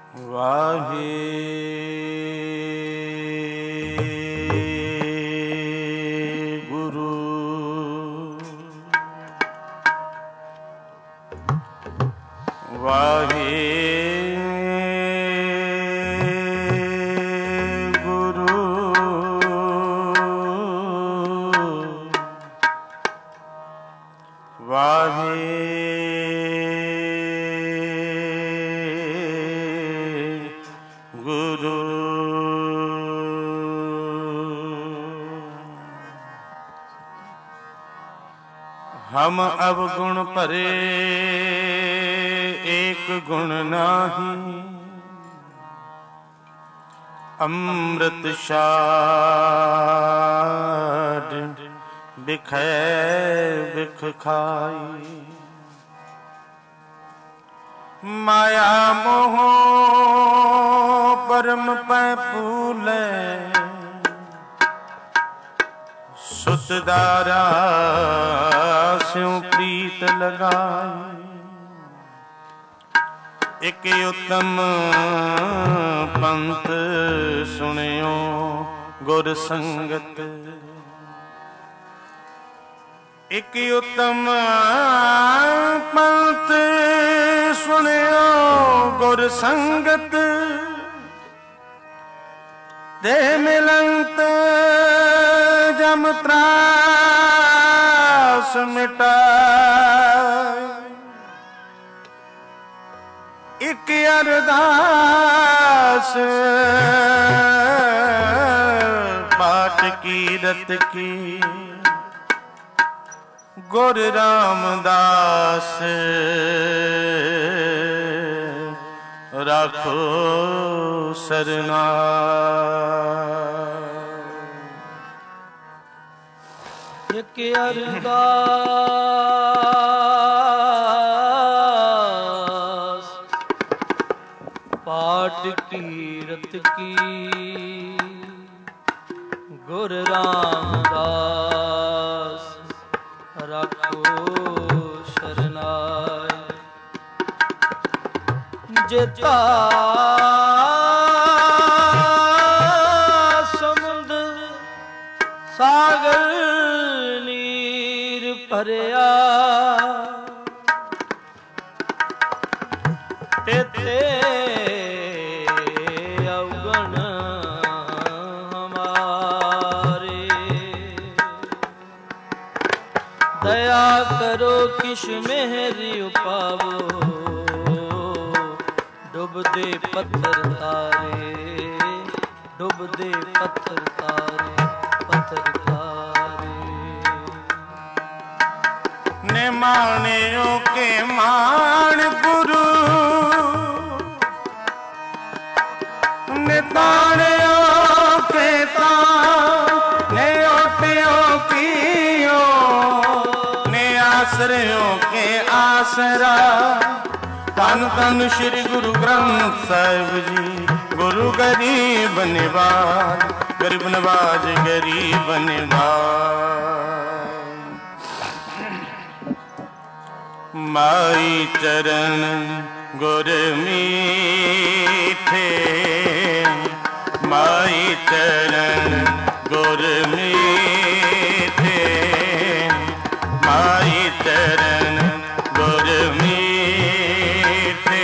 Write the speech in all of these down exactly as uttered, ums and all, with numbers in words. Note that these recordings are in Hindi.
ਵਾਹਿਗੁਰੂ ਵਾਹਿਗੁਰੂ ਵਾਹਿਗੁਰੂ ਹਮ ਅਵਗੁਣ ਭਰੇ ਏਕ ਗੁਣ ਨਾਹੀ ਅੰਮ੍ਰਿਤ ਛਾਡ ਬਿਖੈ ਬਿਖ ਖਾਈ ਮਾਇਆ ਮੋਹ ਪਰਮ ਪੈ ਭੂਲੇ ਸੁਤ ਦਾਰਾ ਸਿਉ ਪ੍ਰੀਤ ਲਗਾਈ ਇਕ ਉਤਮ ਪੰਥ ਸੁਣਿਓ ਗੁਰ ਸੰਗਤ ਇਕ ਉਤਮ ਪੰਥ ਸੁਣਿਓ ਗੁਰ ਸੰਗਤ ਦੇ ਮਿਲੰਤ ਜਮ ਤਰਾਸ ਮਿਟਾਏ ਇਕ ਅਰਦਾਸ ਪਾਠ ਕੀਰਤ ਕੀ ਗੁਰ ਰਾਮਦਾਸ ਰਾਖੋ ਸਰਨਾ ਇਕ ਅਰਦਾਸ ਪਾਠ ਕੀਰਤ ਕੀ ਗੁਰ ਰਾਮਦਾਸ ਰਾਖੋ ਸ਼ਰਨਾਇ ਜਿਤਾ ਸਮੁੰਦ ਸਾਗਰ ਨੀਰ ਭਰਿਆ ਤੇਤੇ ਅਵਗਣ ਹਮਾਰੇ ਦਇਆ ਕਰੋ ਕਿਛ ਮਿਹਰ ਉਪਾਵੋ ਡੁੱਬਦੇ ਪੱਥਰ ਤਾਰੇ ਡੁੱਬਦੇ ਪੱਥਰ ਤਾਰੇ ਪੱਥਰ ਤਾਰੇ ਨੇ ਮਾਣਿਓ ਕੇ ਮਾਣ ਗੁਰੂ ਨੇ ਤਾਣਿਓ ਕੇ ਤਾਂ ਨੇ ਓਟਿਓ ਕੀਓ ਨੇ ਆਸਰਿਓ ਕੇ ਆਸਰਾ ਧੰਨ ਧੰਨ ਸ਼੍ਰੀ ਗੁਰੂ ਗ੍ਰੰਥ ਸਾਹਿਬ ਜੀ ਗੁਰੂ ਗਰੀਬ ਨਿਵਾਜ ਗਰੀਬ ਨਵਾਜ ਗਰੀਬ ਨਿਵਾਜ ਮਾਈ ਚਰਨ ਗੁਰ ਮੀਠੇ ਮਾਈ ਚਰਨ ਗੁਰ ਮੀਠੇ ਮਾਈ ਚਰਨ ਗੁਰ ਮੀਠੇ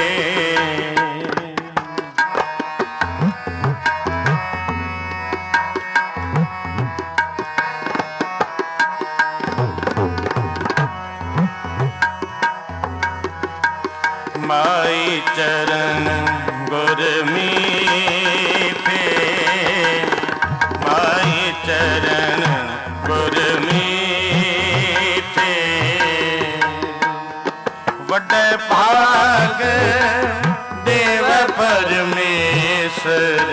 ਮਾਈ ਚਰਨ ਗੁਰ ਮੀਠੇ ਮਾਈ ਚਰਨ ਗੁਰ ਮੀਠੇ ਵੱਡੇ ਭਾਗ ਦੇਵ ਪਰਮੇਸ਼ਰ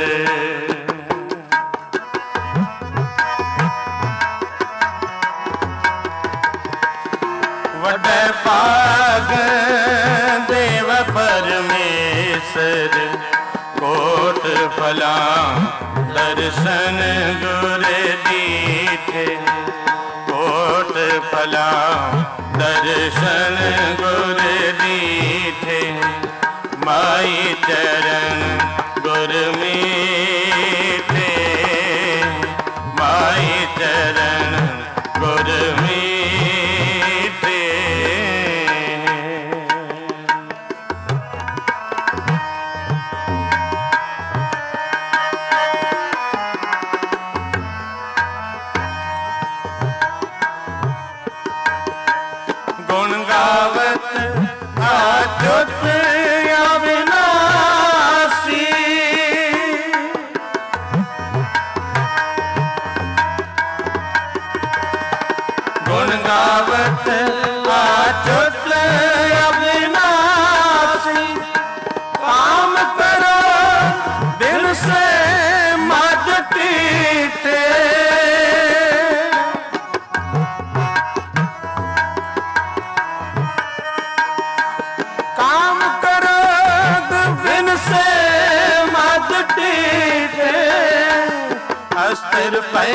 ਵੱਡੇ ਭਾਗ ਦੇਵ ਪਰਮੇਸ਼ਰ ਕੋਟ ਫਲਾਂ ਦਰਸ਼ਨ ਗੁਰ ਦੀਠੇ ਕੋਟ ਫਲਾਂ ਦਰਸ਼ਨ ਗੁਰ ਦੀਠੇ माई चरण गुर मीठे, माई चरण गुर मीठे। गुण गावत अच्युत अविनाशी, गुण गावत अच्युत अविनाशी। काम करो दिल से मत पीटे, काम करो दिन से मत पीटे। अस्त्र पे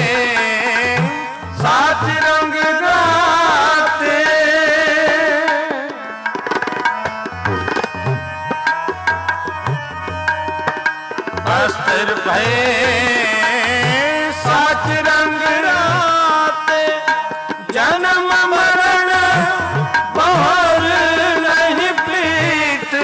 सात रंग गाते, अस्त्र पे सात रंग गाते। जन्म मरण बहुर नहीं पीते,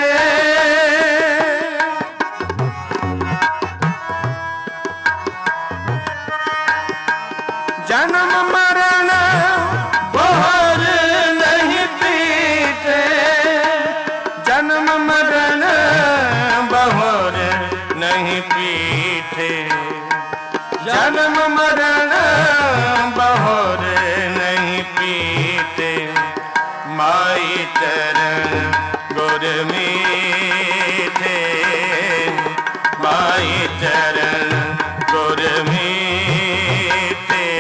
जन्म मरण बहुर नहीं पीते, जन्म मरण बहुर नहीं पीते, जन्म मरण बहुर नहीं पीते। माई चरण गुर मीठे, माई चरण गुर मीठे।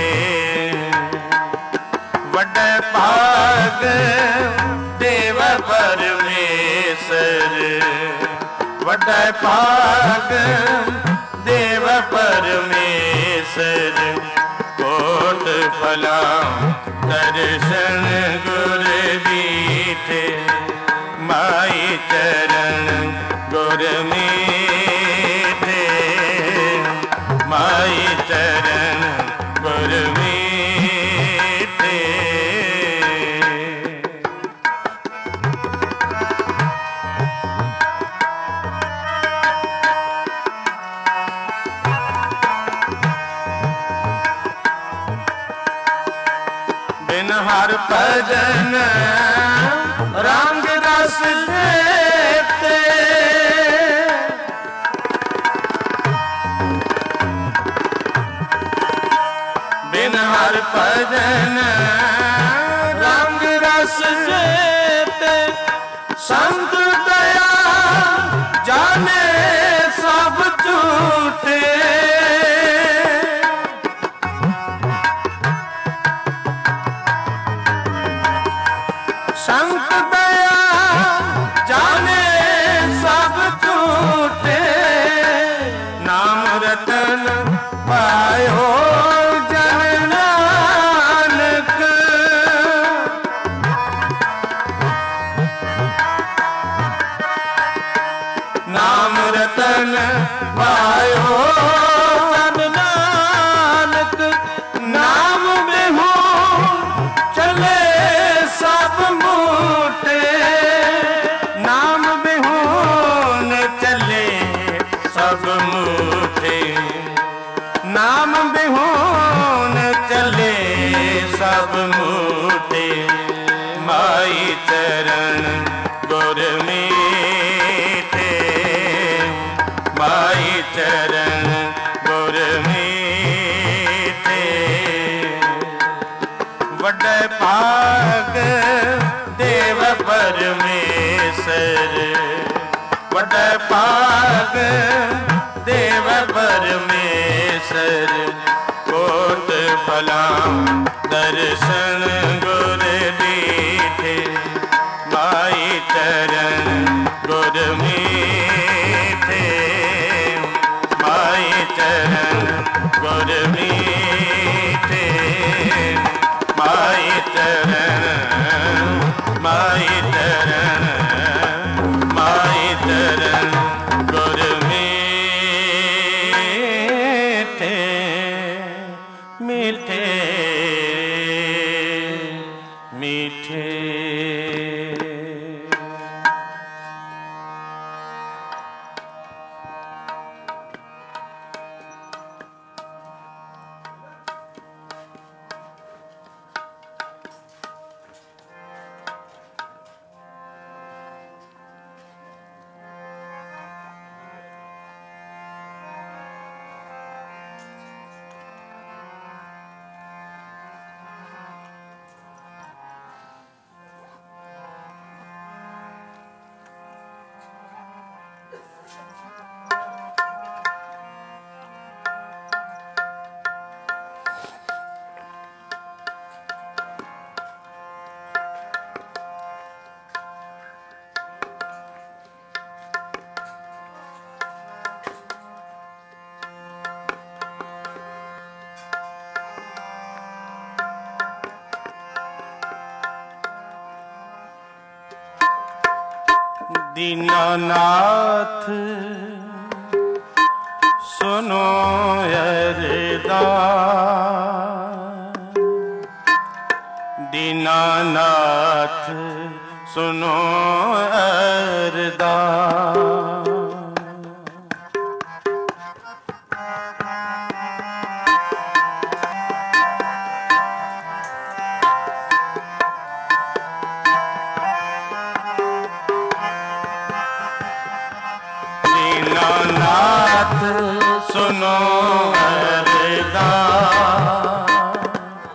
वड्डे भाग देव परमेश्वर, वड्डे भाग देव परमेश्वर। कोट फला दर्शन गुर दीठे, माई चरण गुर मीठे, माई चरण गुर मीठे। बिन हर भजन रंग रस देते, बिन हर भजन रंग रस देते। संत दया जाने सब झूठे, संत दया जाने सब झूठे। नाम रतन पायो जन नानक, नाम रतन पायो जन नानक। नाम बिहू चले सब मूठे, नाम बिहून चले सब मूठे, नाम बिहून चले सब मूठे। माई चरण गुर मीठे, माई चरण गुर मीठे। वड्डे भाग देव परमेश्वर, वड्डे भाग देव परमेश्वर। कोट फला दर्शन गुर दीठे, माई चरण गुर मीठे, माई चरण गुर मीठे, माई चरण, माई चरण, माई दीनानाथ सुनो अरदास, दीनानाथ सुनो अरदास। दीनानाथ सुनो अरदास,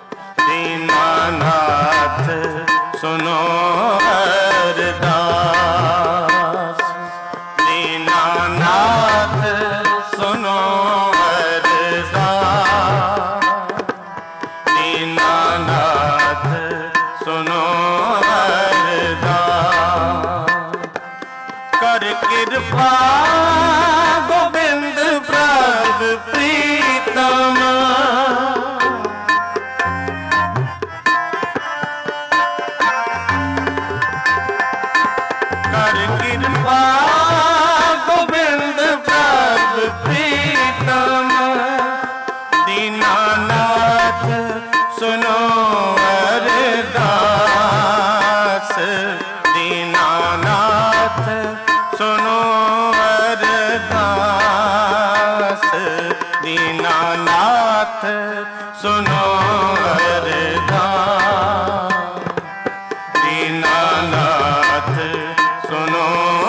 दीनानाथ सुनो अरदास, दीनानाथ सुनो अरदास, दीनानाथ सुनो अरदास। कर कृपा गोविंद प्रभु प्रीतम, कर कृपा गोविंद प्रभु प्रीतम, दीनानाथ सुनो अरदास, दीनानाथ सुनो अरदास, दीनानाथ सुनो अरदास, दीनानाथ सुनो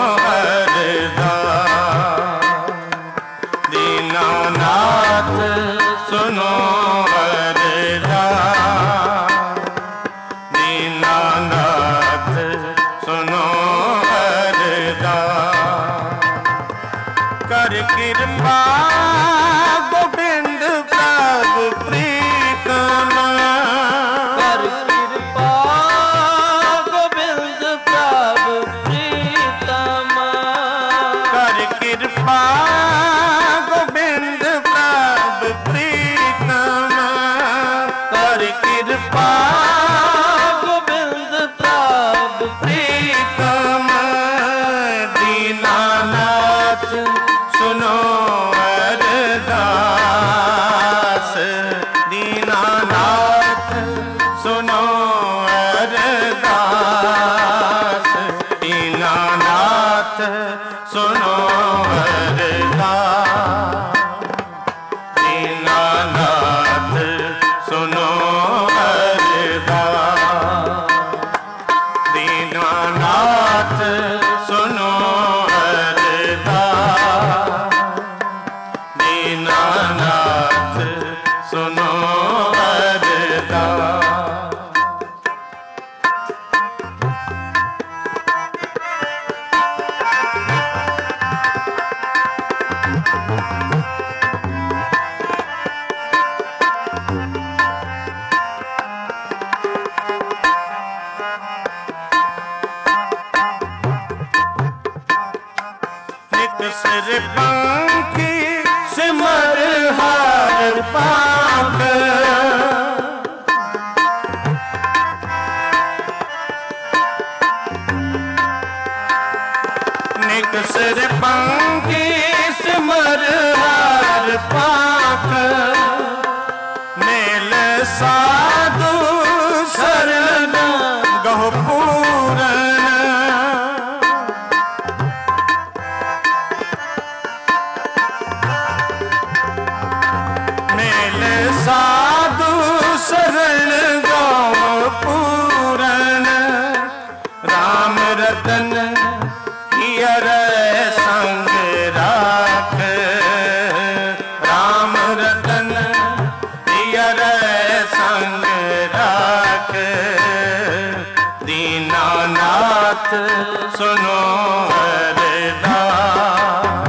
अरदास, दीनानाथ सुनो अरदास, दीनानाथ सुनो अरदास। कर कृपा गोविंद प्रभु प्रीतम, कर कृपा गोविंद प्रभु प्रीतम, कर कृपा गोविंद प्रभु प्रीतम, कर कृपा गोविंद प्रभु प्रीतम, दीनानाथ सुनो अरदास, दीनानाथ सुनो अरदास, दीनानाथ सुनो अरदास, दीनानाथ सुनो अरदास, दीनानाथ सुनो अरदास, दीनानाथ सुनो अरदास। नित सिर पंखी सिमर हार पाक, नित सिर पंखी सिमर हार पाक, मेल साधु शरण गहो पूरन, मेल साधु शरण गहो पूरन, राम रतन हियर संग राख, राम रतन हियर संग राख, दीनानाथ सुनो अरदास,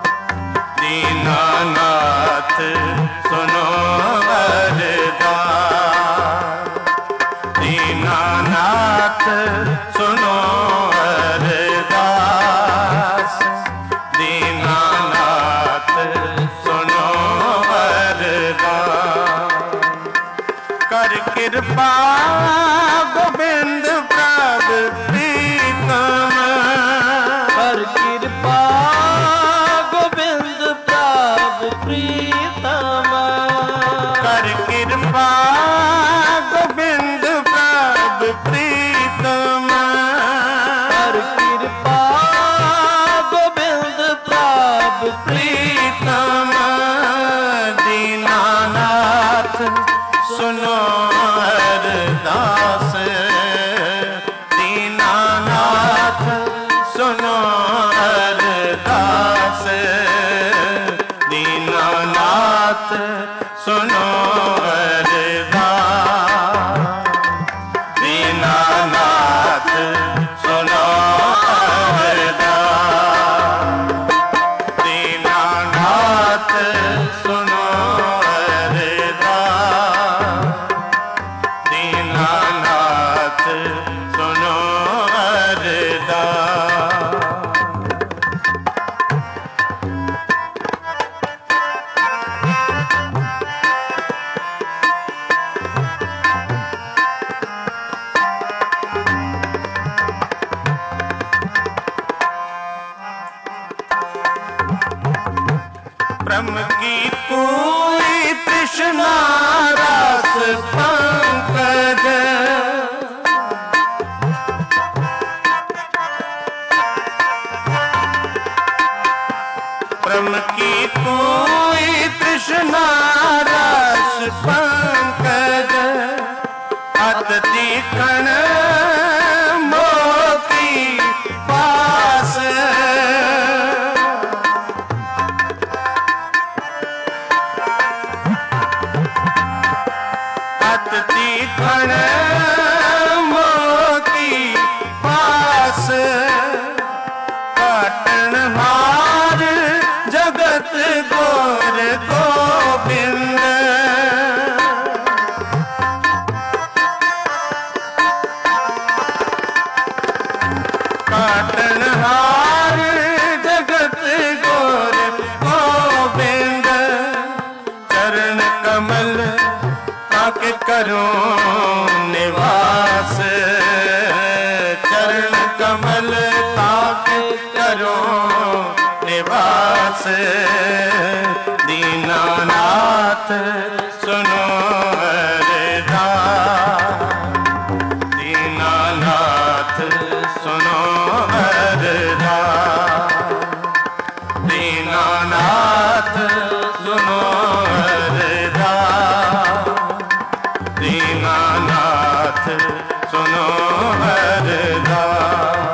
दीनानाथ सुनो अरदास, दीनानाथ सुनो अरदास, दीनानाथ सुनो अरदास। कर कृपा गोविंद प्रभु प्रीतम, ब्रह्म की कोई तृष्णा रस पंकज, ब्रह्म की कोई तृष्णा रस पंकज, अत तीखण मोती पास, अत तीखण मोती पास, काटन हार जगत गोर गोविंद, काटन हार जगत गोर गोविंद, चरण कमल ताके करो निवास, चरण कमल ताके करो निवास, दीनानाथ सुनो अरदास, दीनानाथ सुनो अरदास, दीनानाथ सुनो अरदास, दीनानाथ सुनो अरदास,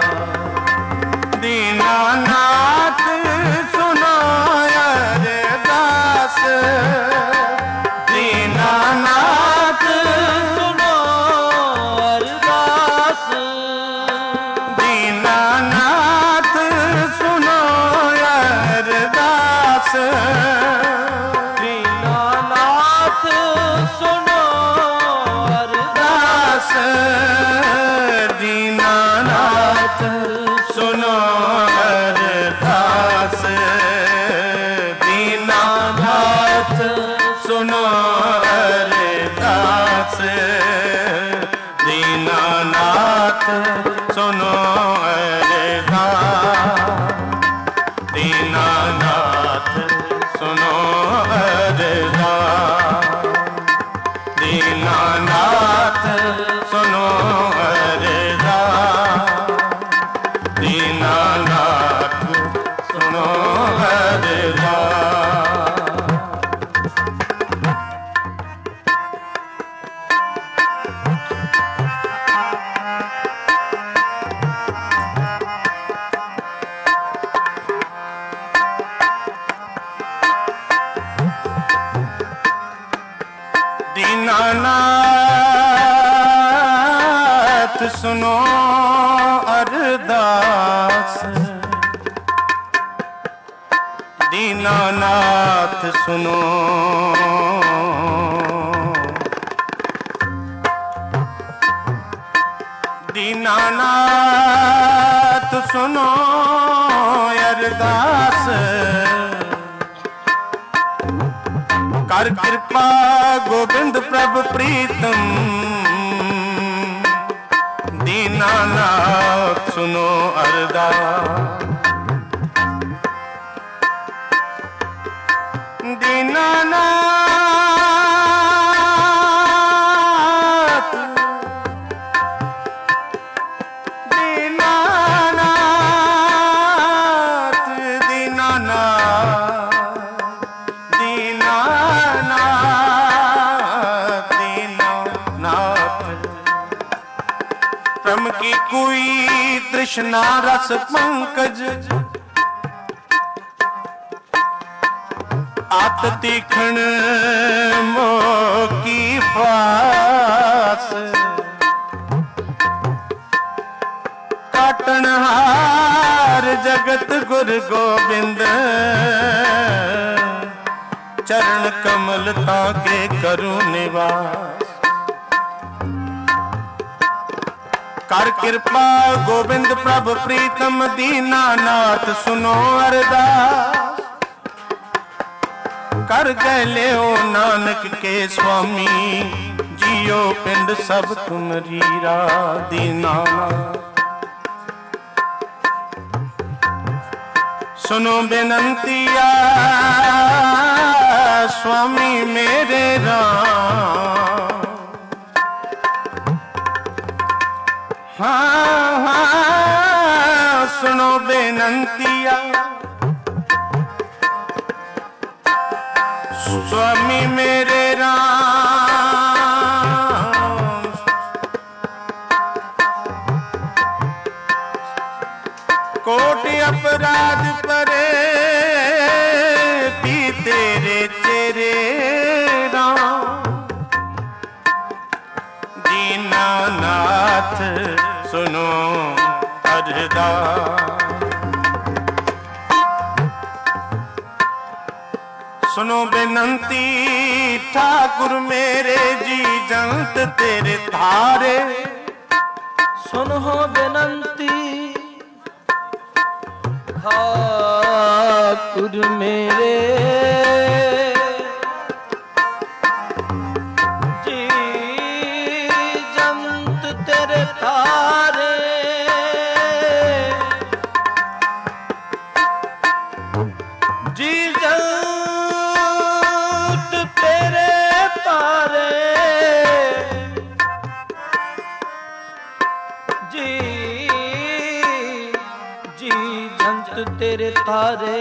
दीनानाथ सुनो अरदास, दीनानाथ सुनो अरदास, दीनानाथ सुनो अरदास, दीनानाथ सुनो अरदास, दीनानाथ सुनो अरदास, दीनानाथ सुनो अरदास, दीनानाथ सुनो अरदास, दीनानाथ सुनो अरदास, दीनानाथ सुनो अरदास, दीनानाथ सुनो अरदास। दीनानाथ सुनो अरदास, दीनानाथ सुनो, दीनानाथ सुनो अरदास, कर कृपा गोविंद प्रभु प्रीतम, दीनानाथ सुनो अरदास, दीनानाथ, दीनानाथ, दीनानाथ, दीनानाथ, दीनानाथ, ब्रह्म की कोई तृष्णा रस पंकज, आत तीखण मोकी फास, काटन हार जगत गुर गोविंद, चरण कमल ताके करूं निवास, कर कृपा गोविंद प्रभु प्रीतम, दीनानाथ सुनो अरदास, कर गले ओ नानक के स्वामी, जियो पिंड सब तुमरी रा, दीनानाथ सुनो बेनंतिया स्वामी मेरे राम। हाँ हाँ सुनो बेनंतिया स्वामी मेरे राम। कोटि अपराध परे पी तेरे तेरे राम। दीनानाथ सुनो अरदास। सुनो बेनंती ठाकुर मेरे जी जंत तेरे थारे। सुनो बेनंती ठाकुर मेरे जी जंत तेरे थारे। जी जंत तेरे तारे। जी जी जंत तेरे तारे।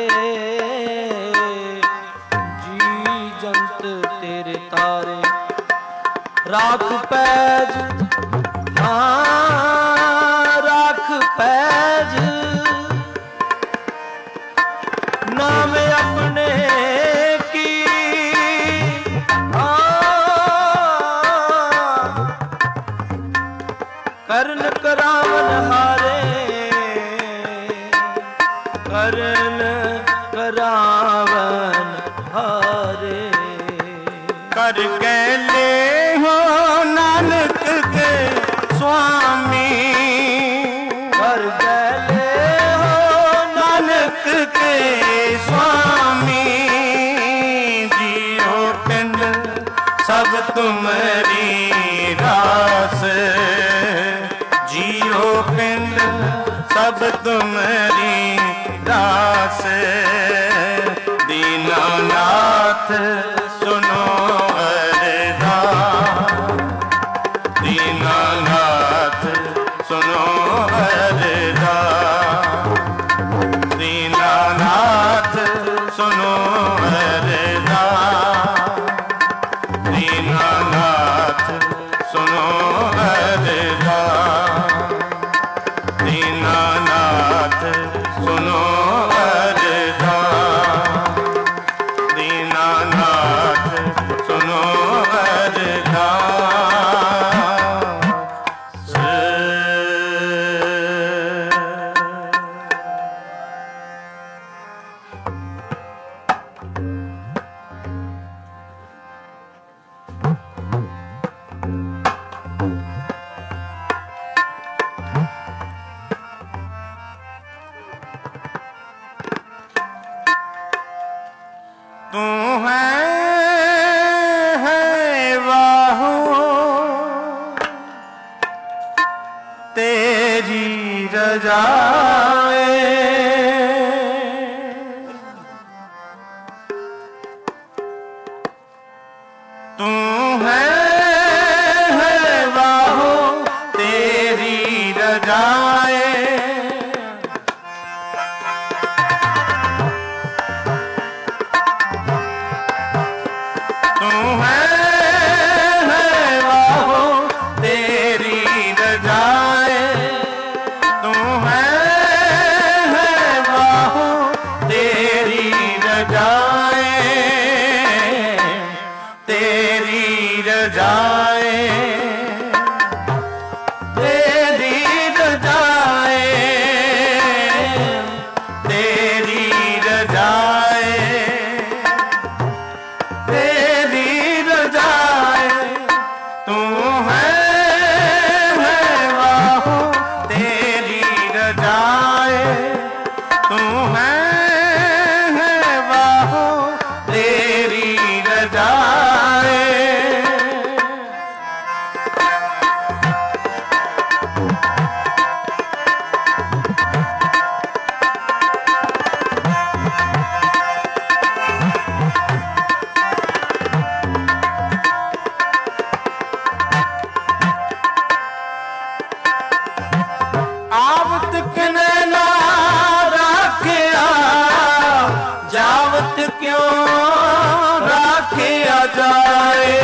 जी जंत तेरे तारे। राख पैज हाँ राख पैज नाम अपने की। कर्ण करावन हारे। कर्ण करावन हारे। कर के ले हो नानक के स्वामी। कर गले हो नानक के स्वामी। जियो पिंड सब तुम्हारी रास। जियो पिंड सब तुम्हारी रास। दीनानाथ सुनो अरदास। दीनानाथ सुनो अरदास। दीनानाथ सुनो अरदास। दीनानाथ सुनो अरदास। दीनानाथ सुनो अरदास। दीनानाथ सुनो अरदास। तू है है वाहो तेरी रजाए। तू है है वाहो तेरी रजाए। तू है है वाहो तेरी रजाए। तू है क्यों राखिया जाए।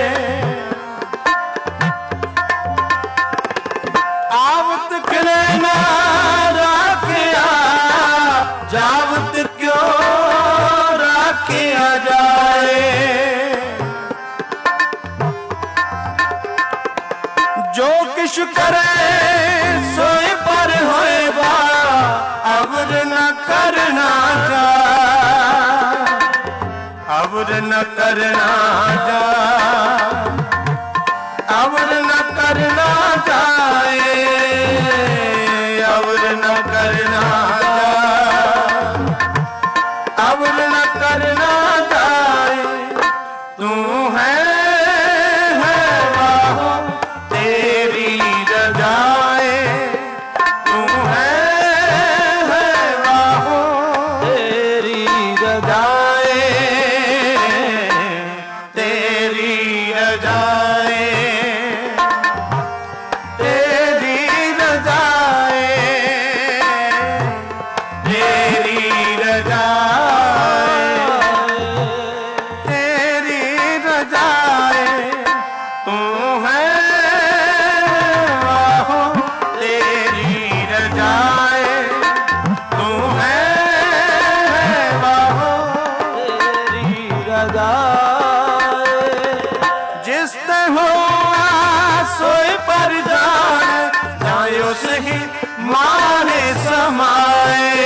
आवत किने ना राखिया जावत क्यों राखिया जाए। जो किश करे सोए पर होएगा अवर न करना जा अवर न करना जा अवर न करना जाए अवर न करना जा अवर न करना जाए। तू है माने समाए।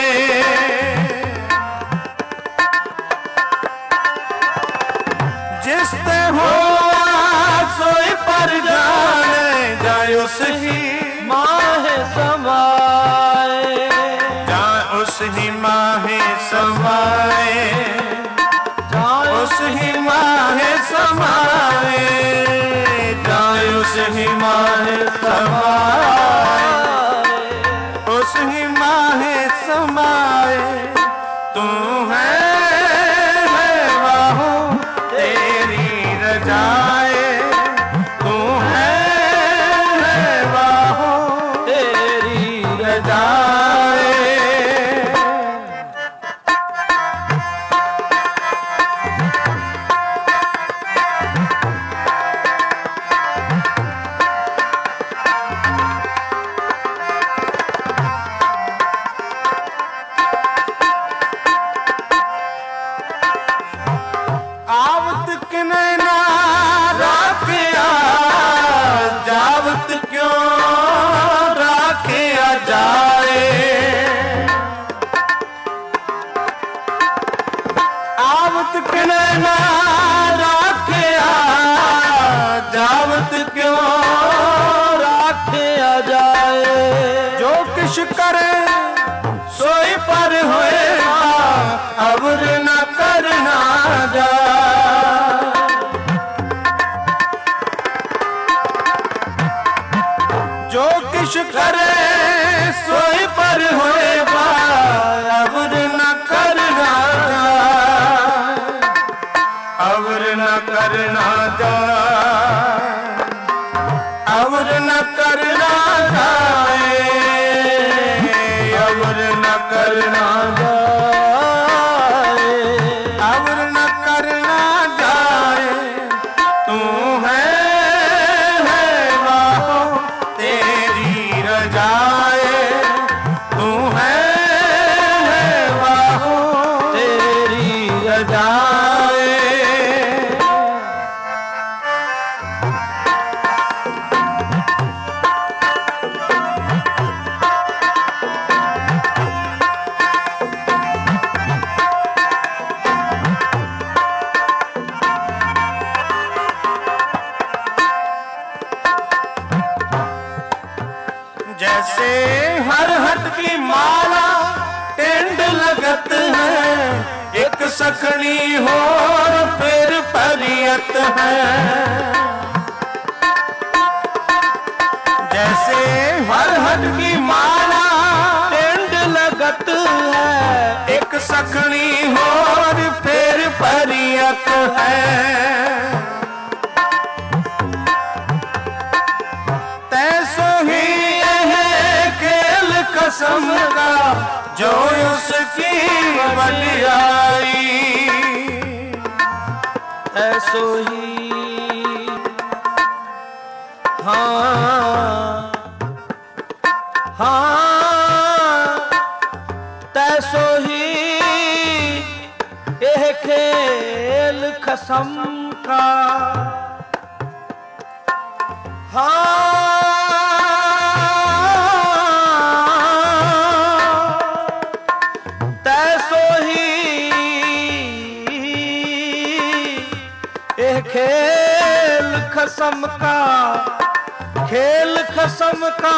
जिस ते हो सोई पर जाने जाए उस ही माहे समाए। जाए उस ही माहे समाए उस ही माहे समाए जाए उस ही माहे समाए उस ही माहे समाए। तू है, है बाहो तेरी रजाए तू है, है बाहो तेरी रजाए। करे सोई पर होएगा अवर न करना जा। जो किश करे सोई पर होएगा अवर न करना जा अवर न करना जा अवर न करना जाए अवर न करना जाए अवर न करना जाए। तू है, है बाहो तेरी रजाए तू है, है बाहो तेरी रजाए। जैसे हर हट की माला टेंड लगत है एक सखनी हो फिर परियत है। जैसे हर हट की माला टेंड लगत है एक सखनी हो फिर परियत है। कसम का जो उसकी बलियाई तैसो ही हाँ हाँ तैसो ही यह खेल खसम का हाँ तैसो ही यह खेल खसम का खेल खसम का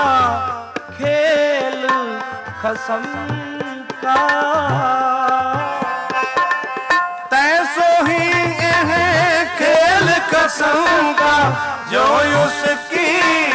खेल खसम का तैसो ही है खेल कसम का जो उसकी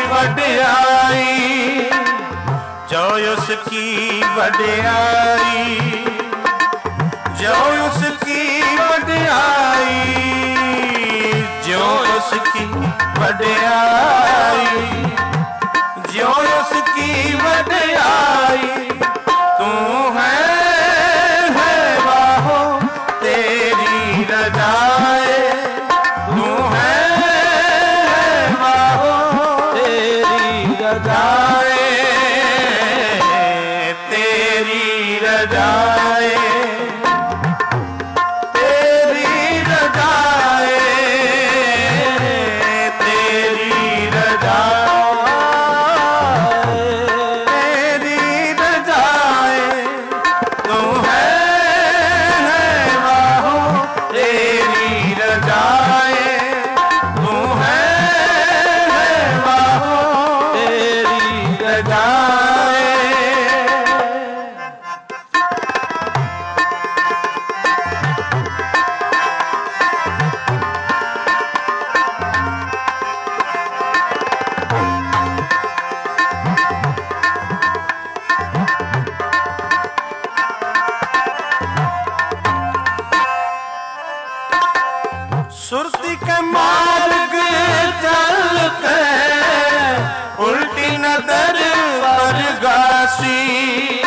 वड्याई जो उसकी वड्याई जो उसकी वड्याई जो उसकी वड्याई जो उसकी वड्याई तू है, है बाहो तेरी रजाए तू है, है बाहो तेरी रजाए तेरी रजाए तेरी रजाए तेरी रजाए तेरी रजाए तू है, है बाहो तेरी रजाए तू है, है बाहो तेरी रजाए। सुरती के मार्ग चलते उल्टी नजर पर गासी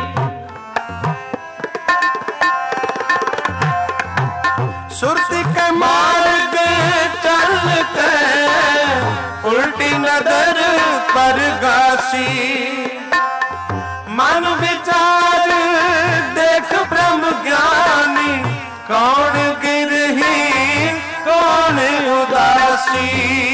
सुरती के मार्ग चलते उल्टी नजर पर गासी मन विचार देख ब्रह्म ज्ञानी कौन गिरही कौन उदासी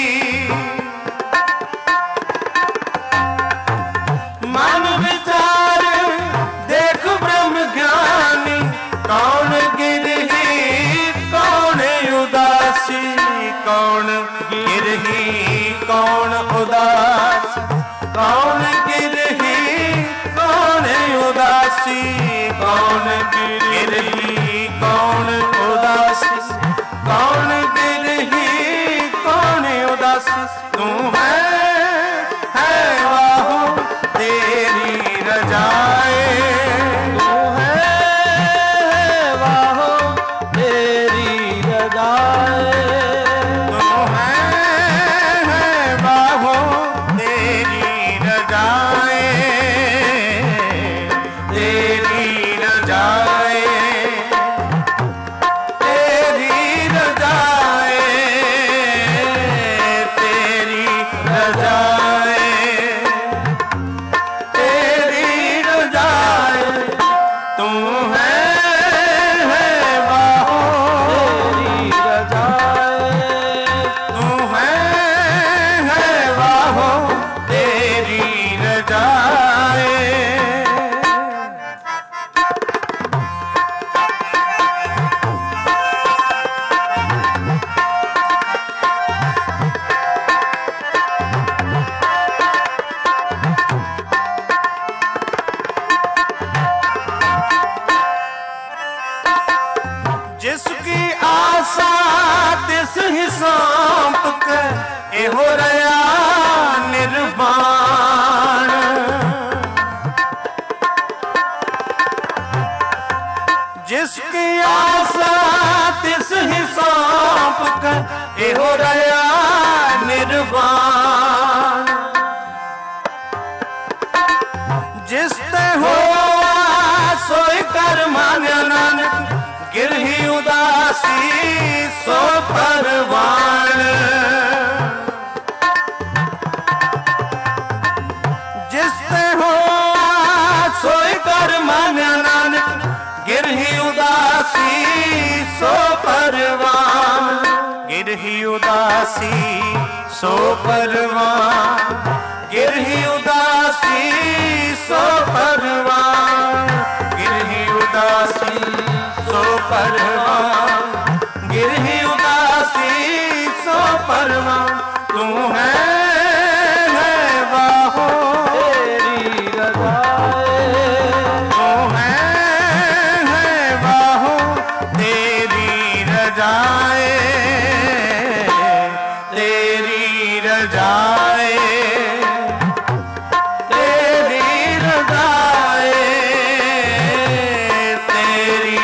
मन विचार देख ब्रह्म ज्ञानी कौन गिरही कौन उदासी कौन गिरही कौन उदास कौन गिरही कौन उदासी कौन गिरही कौन उदासी कौन गिरही कौन उदासी तू है, है बाहो तेरी रजाए तू है, है बाहो तेरी रजाए तू है, है बाहो तेरी रजाए तेरी रजाए तेरी रजाए तेरी रजाए तेरी रजाए तू है, है बाहो तेरी रजाए तू है, है बाहो तेरी रजाए। जिसकी आशा तिस ही सौंप के ए हो रया निर्वाण जिसकी आशा तिस ही सौंप के ए हो रया निर्वाण जिस ते हो सोई कर मान्या नानक गिरही उदासी सो उदासी सो परवान, गिरही उदासी सो परवान, गिरही उदासी सो परवान, गिरही उदासी सो परवान, गिरही उदासी सो परवान। तू है बाहो तेरी रजाए, तू है बाहो तेरी रजाए, तेरी रजाए, तेरी रजाए, तेरी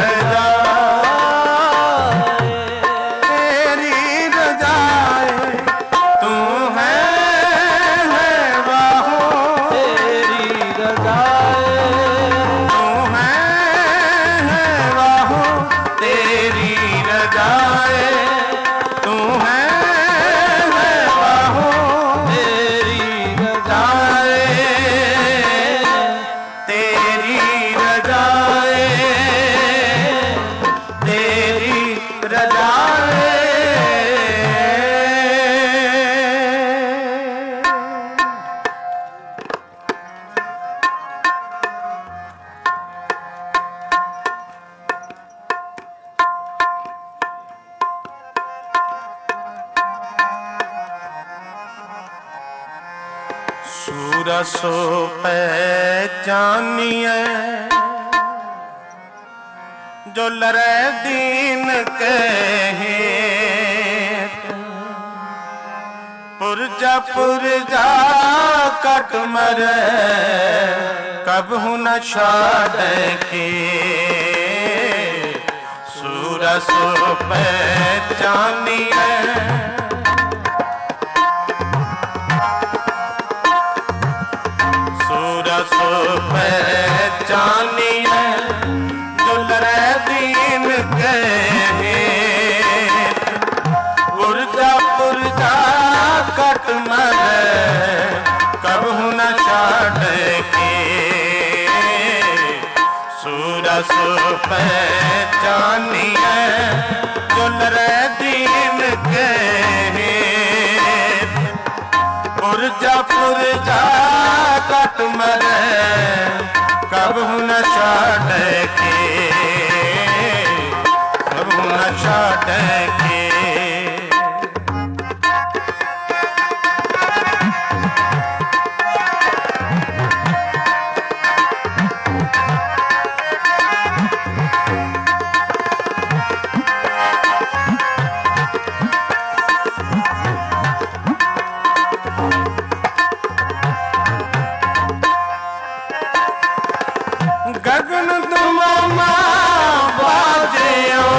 रजाए, तेरी रजाए। तू है बाहो तेरी रजाए, तू है बाहो तेरी रजाए, तू है बाहो तेरी रजाए, तेरी रजाए, तेरी रजाए। सूरसो पहचानिए जो लरे दीन कहे, पुरजा पुरजा कट मरे कब हूँ न छाड़ के। सूरसो पहचानिए सूरसो पहचानिए जो लरे दीन कहे, पुरजा पुरजा कट मरे कब हूँ न छाड़ के। सूरसो पहचानिए जो लरे दीन कहे, पुरजा पुरजा कट मरे कब हूँ न छाड़ के, कब हूँ न छाड़ के। गगन दुमामा बाजियो,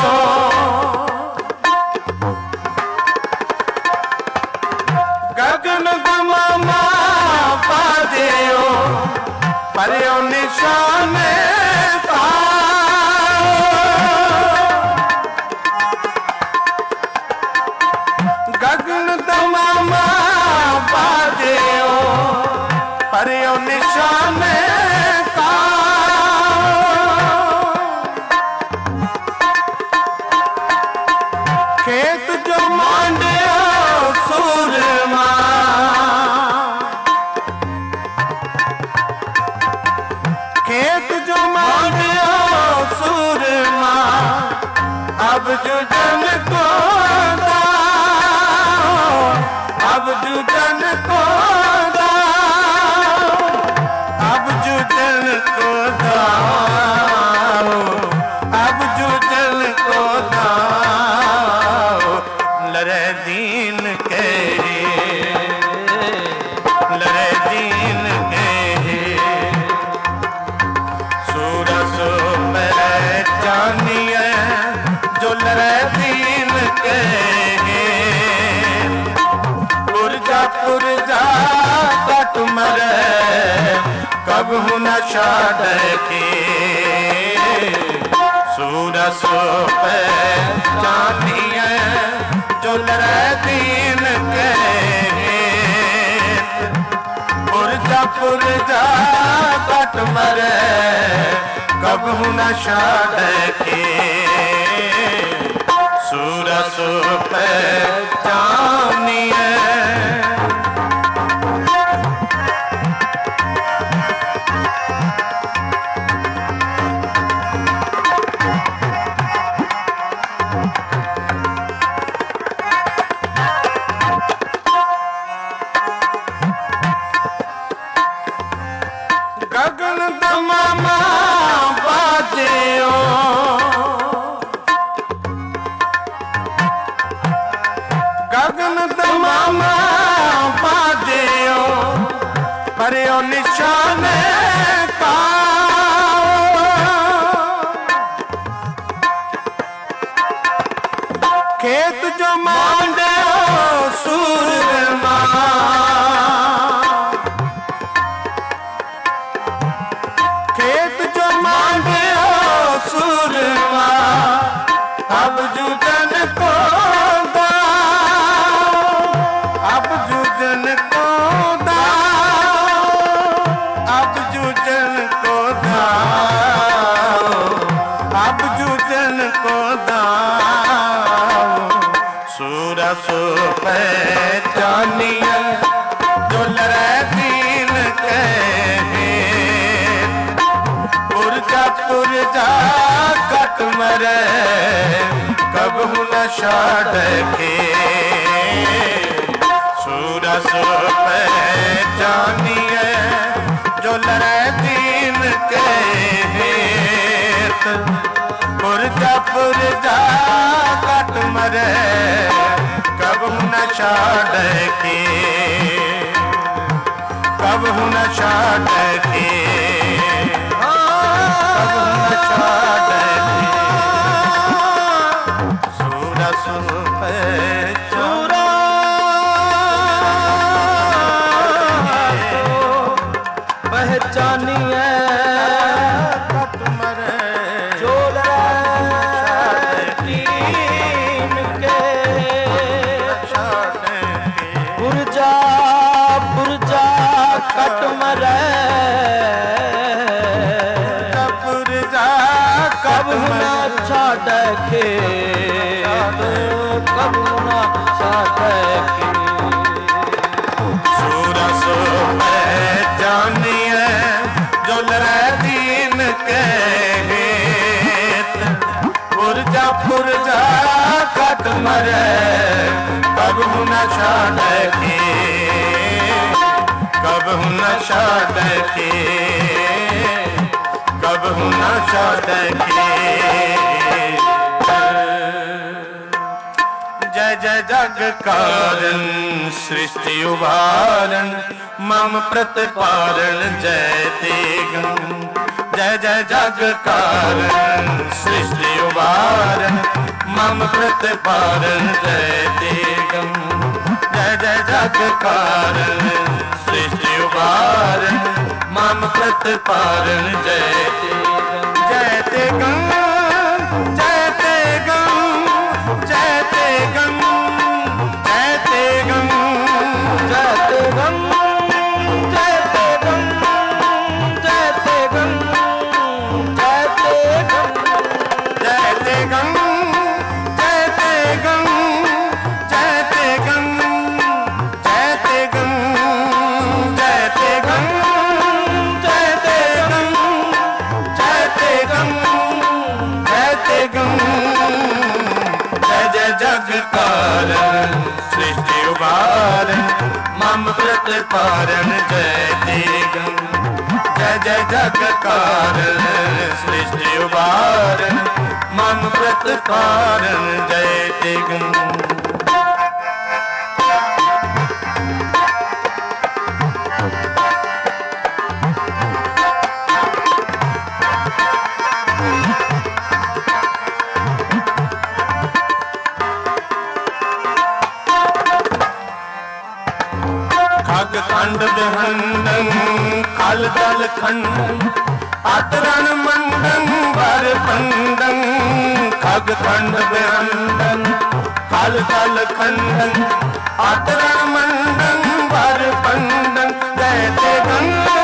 गगन दुमामा बाजियो, परियो निशान तारो, गगन दुमामा बाजियो, परियो निशान खेत जो मांडियो सूरमा, खेत जो मांडियो सूरमा, अब जो जन को दाओ, अब जो जन को दाओ, अब जो जन को दाओ, अब जो जन को दाओ। लरे दीन के लरे दीन के सूरसो पहचानिए जो लरे दीन के, पुरजा पुरजा कट मरे कब हूँ न छाड़ के। सूरसो पहचानिए जो लरे दीन के, पुरजा पुरजा कट मरे कबहू न छाड़के सूरस पहचानिए गगन दमामा बाजियो गगन दमामा बाजियो परियो निशान का खेत जो मांडे सूरमा खेत जो मांगे हो सूरमा अब जुजन को दाओ अब जुजन को दाओ अब जुजन को दाओ अब जुजन को दाओ सूरस पहचानिए जो लड़े दीन कहे पुरजा पुरजा कट मरे कबहू न छाड़के सूरस पहचानिए जो लड़े दीन के हेत पुरजा पुरजा कट मरे कबहू न छाड़के कबहू न छाड़के पहचानिए कट मरे जो दीन के पुरजा पुरजा कट मरे पुरजा कब न छाड़के कब न छाड़के सूरस पहचानिए जो लड़े दीन के हेत पुरजा पुरजा कट मरे कबहू न छाड़के कबहू न छाड़के कबहू न छाड़के जय जय जग कारण सृष्टि उभारण मम प्रतिपारण जय तेगं जय जय जग कारण सृष्टि उभारण मम प्रतिपारण जय तेगं जय जय जग कारण सृष्टि उभारण मम प्रतिपारण जय तेगं जय तेगं जय तेगं जय तेगं जय तेगं जय तेगं जय तेगं जय तेगं जय तेगं जय तेगं जय तेगं जय तेगं जय तेगं जय तेगं जय तेगं जय तेगं जय तेगं जय जय जग कारण सृष्टि उभारण मम प्रतिपारण जय तेगं जय जय जग कारण सृष्टि उभारण मम प्रतिपारण जय तेगं खग खंड बिहंडं खल दल खंडं अतरण मंडं वर पंडं खग खंड बिहंडं खल दल खंडं अतरण मंडं वर पंडं जय तेगं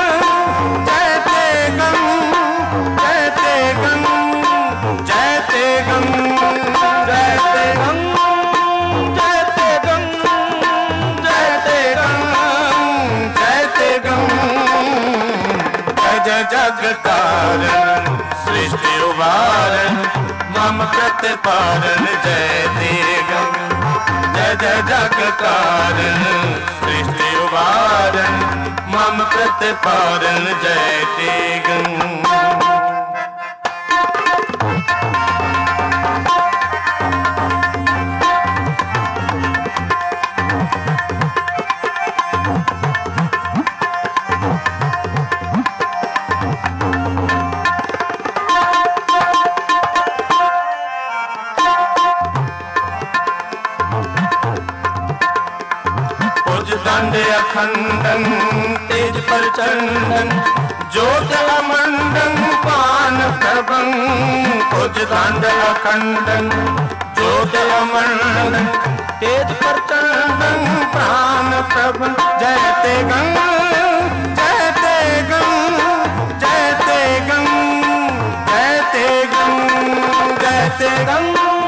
कारण सृष्टि उबारण मम प्रतिपारण जय तेगम जय जय जग कारण सृष्टि उबारण मम प्रतिपारण जय तेगम दंड अखंडन तेज प्रचंडन ज्योत मंडन पान प्रभं कुछ दंड अखंडन ज्योत मंडन तेज प्रचंडन प्राण प्रभं जय तेगं जय तेगं जय तेगं जय तेगं जय तेगं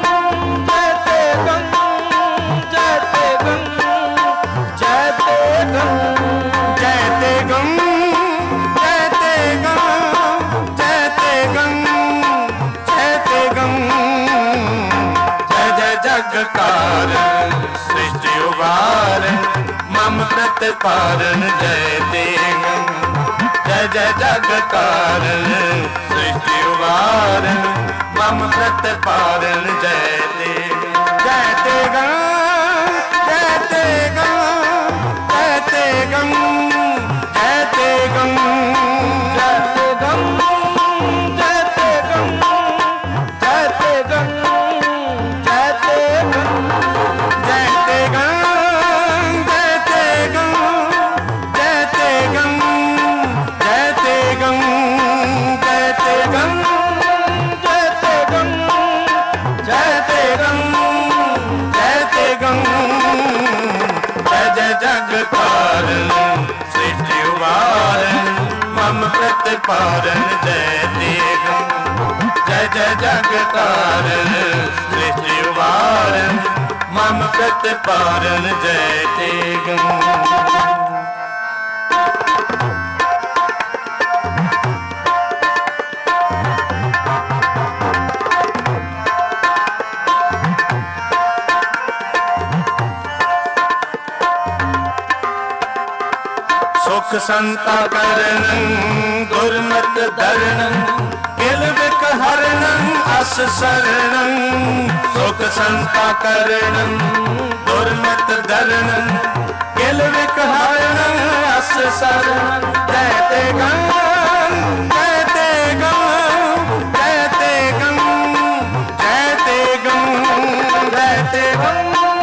कारण सृष्टि उबारण मम प्रतिपारण जय तेगं जय जय जग कारण सृष्टि उबारण मम प्रतिपारण जय तेगं जय तेगं जय तेगं जय तेगं जय तेगं जय तेगं जय तेगं जय तेगं सृष्टि उबारण मम प्रतिपारण जय तेगं जय जय जग कारण सृष्टि उबारण मम प्रतिपारण जय तेगं सुख संता करणं दुर्मत धरणं किलविक हरणं अस शरणं सुख संता करणं दुर्मत धरणं किलविक हरणं अस शरणं जय तेगं जय तेगं जय तेगं जय तेगं जय तेगं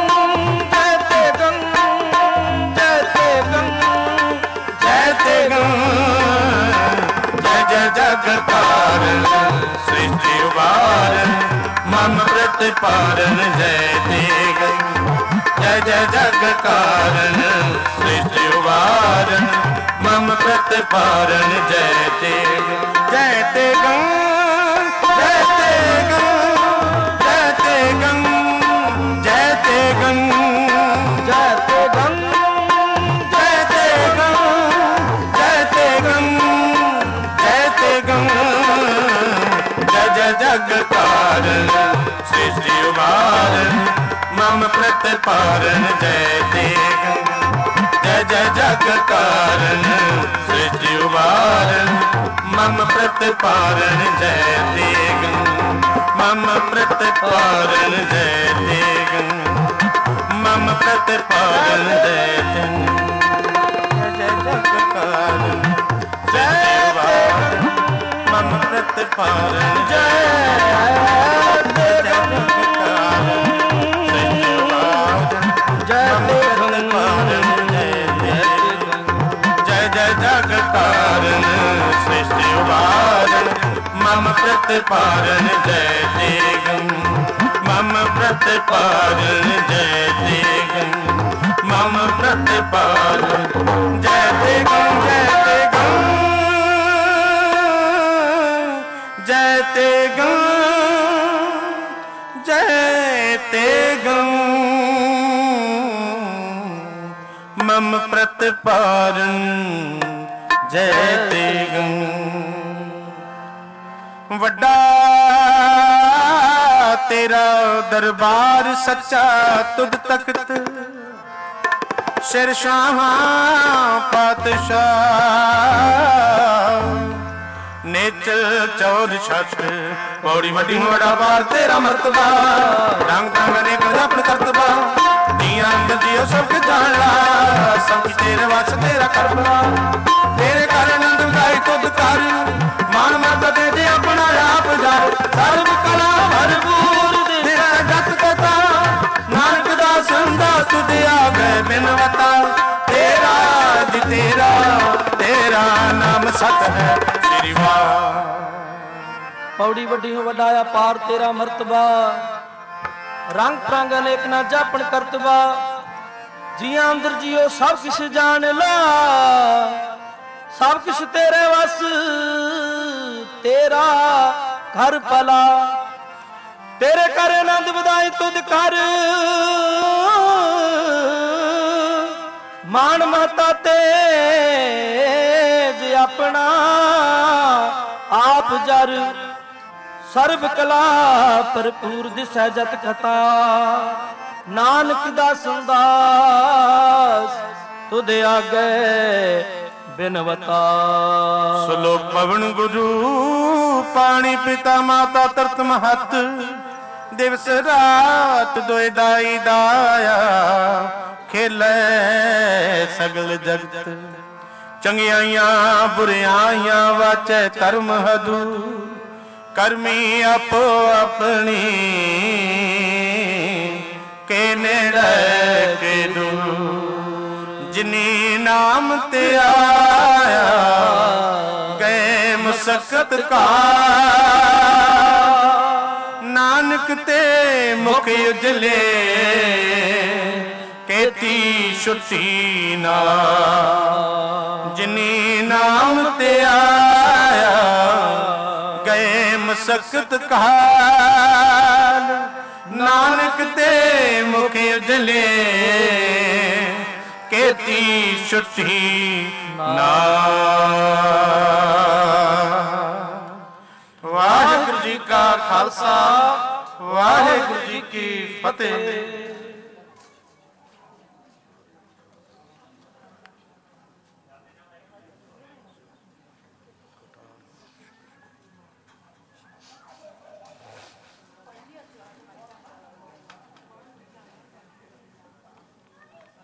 जग कारण सृष्टि उबारण मम प्रतिपारण जय तेगं जय जय जग कारण सृष्टि उबारण मम प्रतिपारण जय तेगं जय तेगं जय तेगं जय तेगं जय तेगं जय तेगं जग कारण सृष्टि उबारण मम प्रतिपारण जय तेगं जय जय जग कारण सृष्टि उबारण मम प्रतिपारण जय तेगं मम प्रतिपारण जय तेगं मम प्रतिपारण जय तेगं जय जग कारण सृष्टि उबारण मम प्रतिपारण जय सृष्टि उबारण मम प्रतिपारण जय तेगं मम प्रतिपारण जय तेगं मम प्रतिपारण जय तेगं जय तेगं जय तेगं जय तेगं मम प्रतिपारण जय तेगं। ਵੱਡਾ ਤੇਰਾ ਦਰਬਾਰ ਸੱਚਾ ਤੁਧ ਤਖਤ ਸਿਰ ਸ਼ਾਹਾਂ ਪਾਤਸ਼ਾਹ ਨੇਚਰ ਚੌਰ ਛੱਤ ਪੌੜੀ ਵੱਡੀ ਵੱਡਾ ਪਾਰ ਤੇਰਾ ਮਰਤਬਾ ਰੰਗ ਰੰਗ ਅਨੇਕ ਜਪਨ ਕਰਤਬਾ ਦੀਆਂ ਅੰਦਰ ਜੀਓ ਸਭ ਕੁ ਜਾਣ ਲਾ ਸਭ ਤੇਰੇ ਵਾਸ ਤੇਰਾ ਕਰਬਲਾ ਤੇਰੇ ਕਰ ਆਨੰਦ ਗਾਈ ਤੁਧ ਕਰ ਮਾਨ ਮਰਦਾ ਦੇ ਦੇ ਆਪਣਾ ਆਪ ਜਾ ਸਰਬ ਕਲਾ ਭਰਪੂਰ ਤੇਰਾ ਜਤ ਕਥਾ ਨਾਨਕ ਦਾ ਸੰਦਾ ਤੁਧ ਆਵੇ ਬਿਨਵਤਾ ਤੇਰਾ ਜੀ ਤੇਰਾ ਤੇਰਾ ਨਾਮ ਸਤ ਹੈ ਸ੍ਰੀ ਵਾਹਿ ਪੌੜੀ ਵੱਡੀ ਹੋ ਵੱਡਾ ਆ ਪਾਰ ਤੇਰਾ ਮਰਤਬਾ ਰੰਗ ਪ੍ਰੰਗ ਅਨੇਕ ਨਾ ਜਾਪਣ ਕਰਤਬਾ ਜੀਆਂ ਅੰਦਰ ਜੀਓ ਸਭ ਕਿਛ ਜਾਣ ਲਾ ਸਭ ਕਿਛ ਤੇਰੇ ਵਸ ਤੇਰਾ ਘਰ ਭਲਾ ਤੇਰੇ ਕਰ ਆਨੰਦ ਵਧਾਈ ਤੁਧ ਕਰ ਮਾਨ ਮਹਤਾ ਤੇਜ ਆਪਣਾ ਆਪ ਜਰ ਸਰਬ ਕਲਾ ਭਰਪੂਰ ਦਿਸੈ ਜਤ ਕਥਾ ਨਾਨਕ ਦਾ ਸੰਦਾਸ ਤੁਧ ਆਗੇ ਬਿਨਵਤਾ ਸਲੋਕ ਪਵਨ ਗੁਰੂ ਪਾਣੀ ਪਿਤਾ ਮਾਤਾ ਤਰਤ ਮਹਤ ਦਿਵਸ ਰਾਤ ਦੋਇ ਦਾਈ ਦਾਇਆ ਖੇਲੇ ਸਗਲ ਜਗਤ ਚੰਗਿਆਈਆਂ ਬੁਰਿਆਈਆਂ ਵਾਚੈ ਧਰਮ ਹਦੂ ਕਰਮੀ ਆਪੋ ਆਪਣੀ ਕੇ ਨੇੜੇ ਕੇ ਦੂਰ ਜਿਨੀ ਨਾਮ ਤੇ ਆਇਆ ਗਏ ਮੁਸਕਤ ਕਾ ਨਾਨਕ ਤੇ ਮੁਖ ਉਜਲੇ ਕੇਤੀ ਛੁੱਟੀ ਨਾ ਜਿਨੀ ਨਾਮ ਤੇ ਆਇਆ ਗਏ ਮੁਸਕਤ ਕਾਲ ਨਾਨਕ ਤੇ ਮੁਖ ਉਜਲੇ ਕੇਤੀ ਛੁੱਟੀ ਨਾ ਵਾਹਿਗੁਰੂ ਜੀ ਕਾ ਖਾਲਸਾ ਵਾਹਿਗੁਰੂ ਜੀ ਕੀ ਫਤਿਹ।